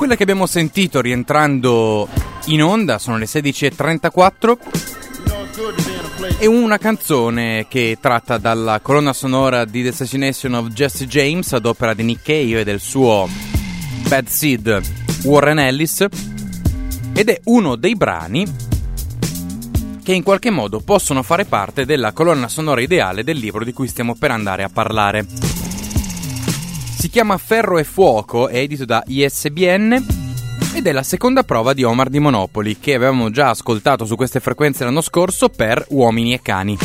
Quella che abbiamo sentito rientrando in onda sono le 16:34. È una canzone che tratta dalla colonna sonora di The Assassination of Jesse James ad opera di Nick Cave e del suo Bad Seed Warren Ellis, ed è uno dei brani che in qualche modo possono fare parte della colonna sonora ideale del libro di cui stiamo per andare a parlare. Si chiama Ferro e Fuoco, è edito da ISBN ed è la seconda prova di Omar di Monopoli, che avevamo già ascoltato su queste frequenze l'anno scorso per Uomini e Cani.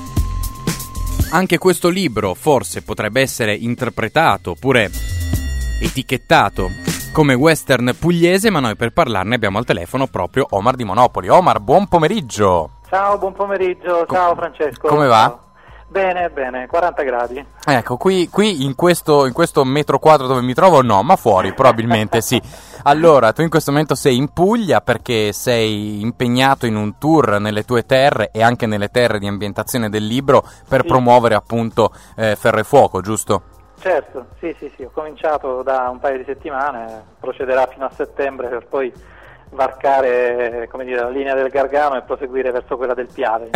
Anche questo libro forse potrebbe essere interpretato oppure etichettato come western pugliese, ma noi per parlarne abbiamo al telefono proprio Omar di Monopoli. Omar, buon pomeriggio! Ciao, buon pomeriggio, ciao Francesco. Come va? Bene, 40 gradi. Ecco, qui in questo metro quadro dove mi trovo no, ma fuori probabilmente sì. Allora, tu in questo momento sei in Puglia perché sei impegnato in un tour nelle tue terre e anche nelle terre di ambientazione del libro per promuovere appunto Ferro e Fuoco, giusto? Certo, sì, ho cominciato da un paio di settimane, procederà fino a settembre per poi varcare, come dire, la linea del Gargano e proseguire verso quella del Piave.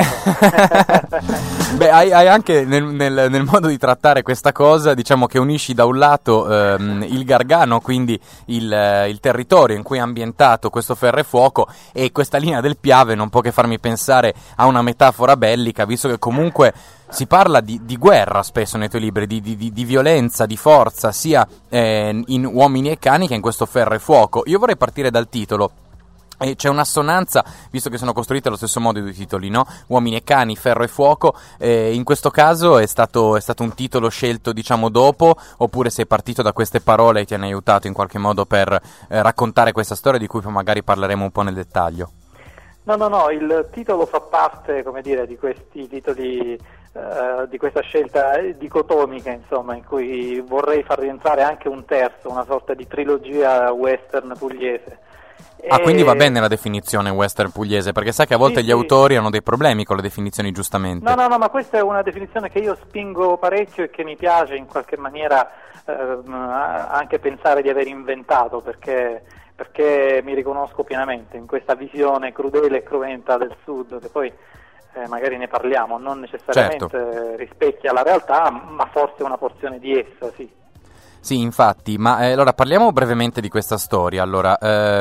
Beh, hai anche nel modo di trattare questa cosa, diciamo che unisci da un lato il Gargano, quindi il territorio in cui è ambientato questo Ferro e Fuoco, e questa linea del Piave non può che farmi pensare a una metafora bellica, visto che comunque si parla di guerra spesso nei tuoi libri, di violenza, di forza, sia in Uomini e Cani che in questo Ferro e Fuoco. Io vorrei partire dal titolo. E c'è un'assonanza, visto che sono costruiti allo stesso modo i due titoli, no? Uomini e Cani, Ferro e Fuoco. In questo caso è stato un titolo scelto, diciamo, dopo, oppure sei partito da queste parole e ti hanno aiutato in qualche modo per raccontare questa storia di cui poi magari parleremo un po' nel dettaglio? No, il titolo fa parte, come dire, di questi titoli, di questa scelta dicotomica, insomma, in cui vorrei far rientrare anche un terzo, una sorta di trilogia western pugliese. Quindi va bene la definizione western pugliese, perché sai che a volte gli autori hanno dei problemi con le definizioni, giustamente. No, ma questa è una definizione che io spingo parecchio e che mi piace in qualche maniera anche pensare di aver inventato, perché mi riconosco pienamente in questa visione crudele e cruenta del Sud, che poi magari ne parliamo, non necessariamente rispecchia la realtà, ma forse una porzione di essa, sì. Sì, infatti, ma allora parliamo brevemente di questa storia. Allora,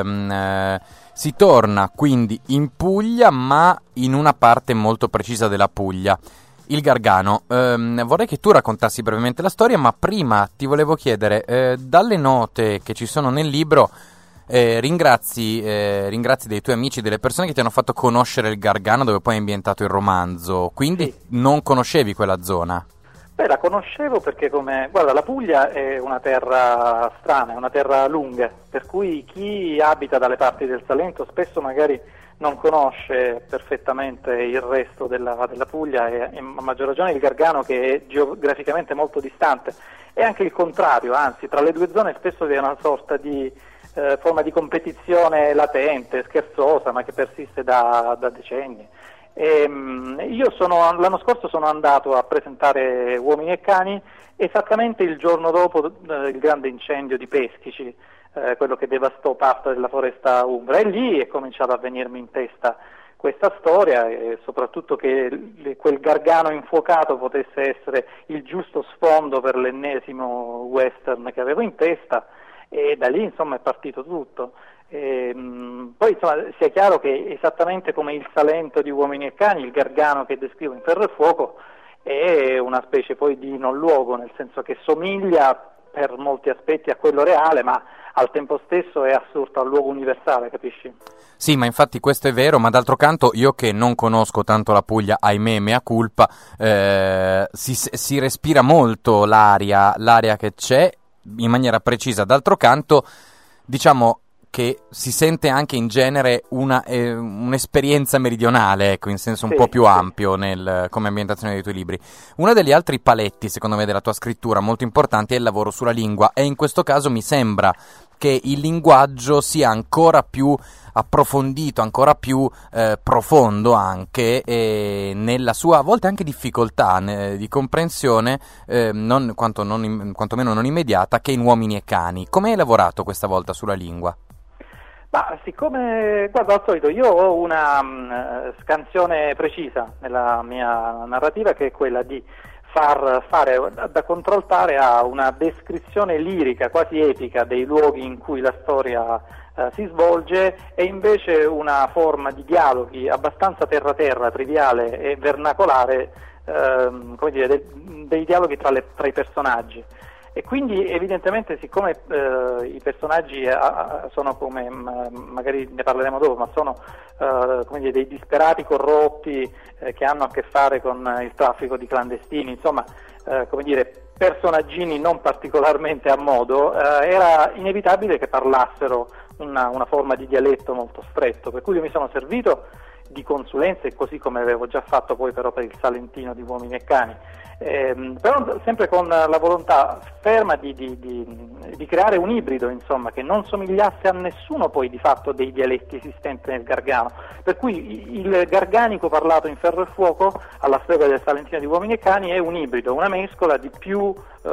si torna quindi in Puglia, ma in una parte molto precisa della Puglia, il Gargano. Vorrei che tu raccontassi brevemente la storia, ma prima ti volevo chiedere, dalle note che ci sono nel libro, ringrazi dei tuoi amici, delle persone che ti hanno fatto conoscere il Gargano, dove poi è ambientato il romanzo, quindi non conoscevi quella zona? Beh, la conoscevo perché guarda, la Puglia è una terra strana, è una terra lunga, per cui chi abita dalle parti del Salento spesso magari non conosce perfettamente il resto della Puglia e a maggior ragione il Gargano, che è geograficamente molto distante, e anche il contrario, anzi tra le due zone spesso vi è una sorta di forma di competizione latente, scherzosa, ma che persiste da decenni. Io l'anno scorso sono andato a presentare Uomini e Cani esattamente il giorno dopo il grande incendio di Peschici, quello che devastò parte della foresta umbra, e lì è cominciato a venirmi in testa questa storia, e soprattutto che quel Gargano infuocato potesse essere il giusto sfondo per l'ennesimo western che avevo in testa, e da lì insomma è partito tutto. Poi insomma sia chiaro che esattamente come il Salento di Uomini e Cani, il Gargano che descrivo in Ferro e Fuoco è una specie poi di non luogo, nel senso che somiglia per molti aspetti a quello reale, ma al tempo stesso è assurdo al luogo universale, capisci? Sì, ma infatti questo è vero, ma d'altro canto io che non conosco tanto la Puglia, ahimè, mea culpa, si respira molto l'aria che c'è in maniera precisa. D'altro canto, diciamo che si sente anche in genere un'esperienza meridionale, ecco, in senso un po' più ampio come ambientazione dei tuoi libri. Uno degli altri paletti, secondo me, della tua scrittura molto importanti è il lavoro sulla lingua, e in questo caso mi sembra che il linguaggio sia ancora più approfondito, ancora più profondo anche, nella sua a volte anche difficoltà di comprensione, quantomeno non immediata, che in Uomini e Cani. Come hai lavorato questa volta sulla lingua? Ma siccome, guarda, al solito io ho una scansione precisa nella mia narrativa, che è quella di fare da contraltare a una descrizione lirica, quasi epica, dei luoghi in cui la storia si svolge, e invece una forma di dialoghi abbastanza terra-terra, triviale e vernacolare, come dire, dei dialoghi tra i personaggi. E quindi evidentemente, siccome i personaggi sono, come magari ne parleremo dopo, ma sono come dire, dei disperati corrotti che hanno a che fare con il traffico di clandestini, insomma, come dire, personaggini non particolarmente a modo, era inevitabile che parlassero una forma di dialetto molto stretto, per cui io mi sono servito di consulenze, così come avevo già fatto poi però per il Salentino di Uomini e Cani, però sempre con la volontà ferma di creare un ibrido, insomma, che non somigliasse a nessuno poi di fatto dei dialetti esistenti nel gargano, per cui il garganico parlato in Ferro e Fuoco, alla stregua del Salentino di Uomini e Cani, è un ibrido, una mescola di più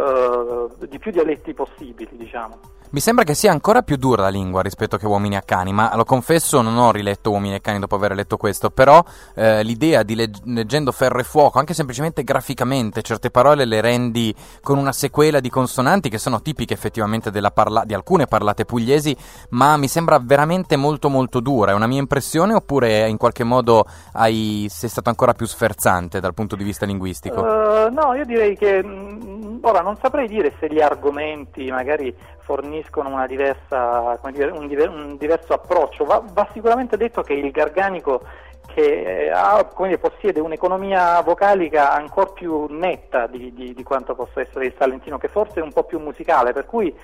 dialetti possibili, diciamo. Mi sembra che sia ancora più dura la lingua rispetto che Uomini e Cani, ma lo confesso, non ho riletto Uomini e Cani dopo aver letto questo, però l'idea di leggendo Ferro e Fuoco, anche semplicemente graficamente, certe parole le rendi con una sequela di consonanti che sono tipiche effettivamente di alcune parlate pugliesi, ma mi sembra veramente molto molto dura. È una mia impressione, oppure in qualche modo sei stato ancora più sferzante dal punto di vista linguistico? No, io direi che ora non saprei dire se gli argomenti magari forniscono una diversa, come dire, un diverso approccio. Va sicuramente detto che il garganico, che possiede un'economia vocalica ancora più netta di quanto possa essere il salentino, che forse è un po' più musicale, per cui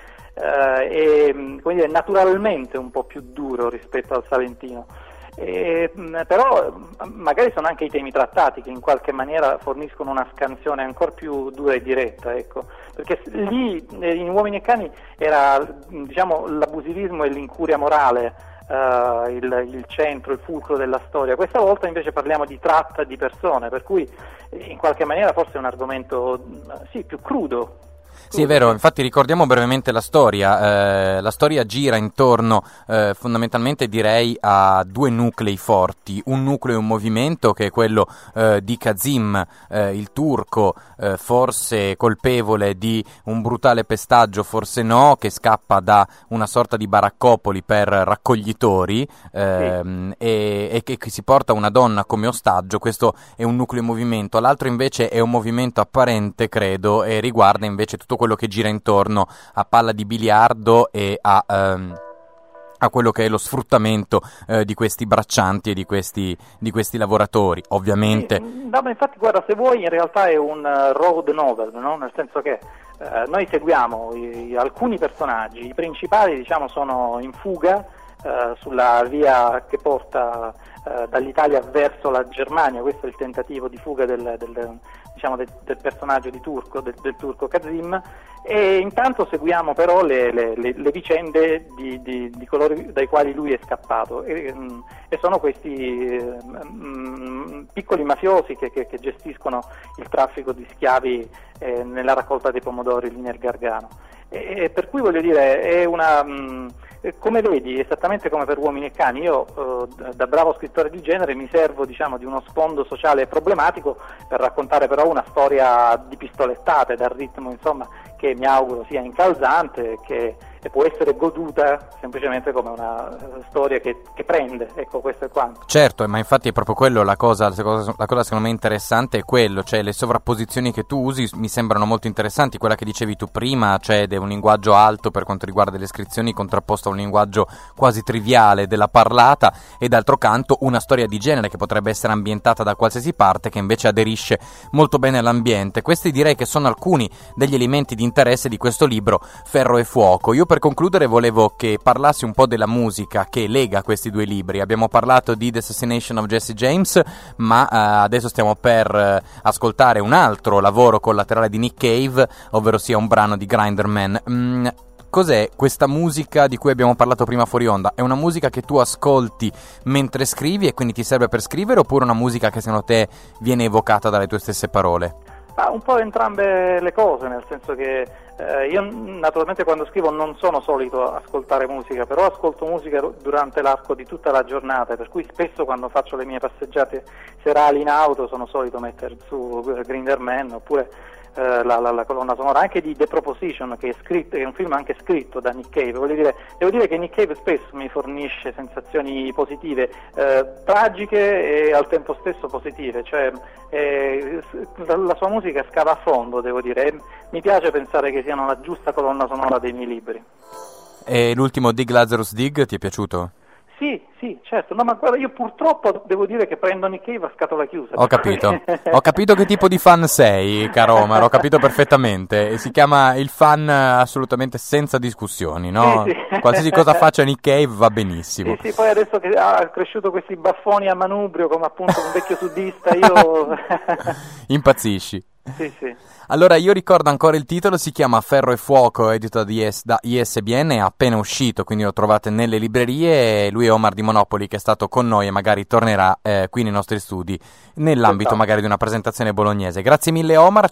è, come dire, naturalmente un po' più duro rispetto al salentino. Però magari sono anche i temi trattati che in qualche maniera forniscono una scansione ancora più dura e diretta, ecco, perché lì in Uomini e Cani era, diciamo, l'abusivismo e l'incuria morale il centro, il fulcro della storia. Questa volta invece parliamo di tratta di persone, per cui in qualche maniera forse è un argomento più crudo. Sì, è vero, infatti ricordiamo brevemente la storia. La storia gira intorno fondamentalmente, direi, a due nuclei forti. Un nucleo e un movimento, che è quello di Kazim, il turco, forse colpevole di un brutale pestaggio, forse no, che scappa da una sorta di baraccopoli per raccoglitori, e che si porta una donna come ostaggio. Questo è un nucleo e movimento. L'altro invece è un movimento apparente, credo, e riguarda invece tutto quello che gira intorno a palla di biliardo e a quello che è lo sfruttamento di questi braccianti e di questi lavoratori, ovviamente. No, ma infatti, guarda, se vuoi, in realtà è un road novel, no? Nel senso che noi seguiamo alcuni personaggi, i principali, diciamo, sono in fuga sulla via che porta dall'Italia verso la Germania. Questo è il tentativo di fuga del personaggio del turco Kazim, e intanto seguiamo però le vicende di coloro dai quali lui è scappato, e sono questi piccoli mafiosi che gestiscono il traffico di schiavi nella raccolta dei pomodori lì nel Gargano, e per cui, voglio dire, è una come vedi, esattamente come per Uomini e Cani, io da bravo scrittore di genere mi servo, diciamo, di uno sfondo sociale problematico per raccontare però una storia di pistolettate, dal ritmo, insomma, che mi auguro sia incalzante e può essere goduta semplicemente come una storia che prende, ecco, questo è quanto. Certo, ma infatti è proprio quello la cosa secondo me interessante, è quello, cioè le sovrapposizioni che tu usi mi sembrano molto interessanti. Quella che dicevi tu prima, cioè un linguaggio alto per quanto riguarda le descrizioni contrapposto a un linguaggio quasi triviale della parlata, e d'altro canto una storia di genere che potrebbe essere ambientata da qualsiasi parte, che invece aderisce molto bene all'ambiente. Questi direi che sono alcuni degli elementi di interesse di questo libro Ferro e Fuoco. Io per concludere volevo che parlassi un po' della musica che lega questi due libri. Abbiamo parlato di The Assassination of Jesse James, ma adesso stiamo per ascoltare un altro lavoro collaterale di Nick Cave, ovvero sia un brano di Grinderman. Cos'è questa musica di cui abbiamo parlato prima fuori onda? È una musica che tu ascolti mentre scrivi e quindi ti serve per scrivere, oppure una musica che secondo te viene evocata dalle tue stesse parole? Un po' entrambe le cose, nel senso che io naturalmente quando scrivo non sono solito ascoltare musica, però ascolto musica durante l'arco di tutta la giornata, per cui spesso quando faccio le mie passeggiate serali in auto sono solito mettere su Grinderman, oppure la colonna sonora anche di The Proposition, che è un film anche scritto da Nick Cave. Devo dire che Nick Cave spesso mi fornisce sensazioni positive, tragiche e al tempo stesso positive, cioè la sua musica scava a fondo, devo dire, e mi piace pensare che siano la giusta colonna sonora dei miei libri. E l'ultimo Dig Lazarus Dig ti è piaciuto? Sì, certo. No, ma guarda, io purtroppo devo dire che prendo Nick Cave a scatola chiusa. Ho capito che tipo di fan sei, caro Omar, ho capito perfettamente. Si chiama il fan assolutamente senza discussioni, no? Sì. Qualsiasi cosa faccia Nick Cave va benissimo. Sì, poi adesso che ha cresciuto questi baffoni a manubrio come appunto un vecchio sudista, io... Impazzisci. Sì. Allora io ricordo ancora il titolo, si chiama Ferro e Fuoco, edito da ISBN, è appena uscito, quindi lo trovate nelle librerie. Lui è Omar di Monopoli, che è stato con noi e magari tornerà qui nei nostri studi nell'ambito magari di una presentazione bolognese. Grazie mille Omar.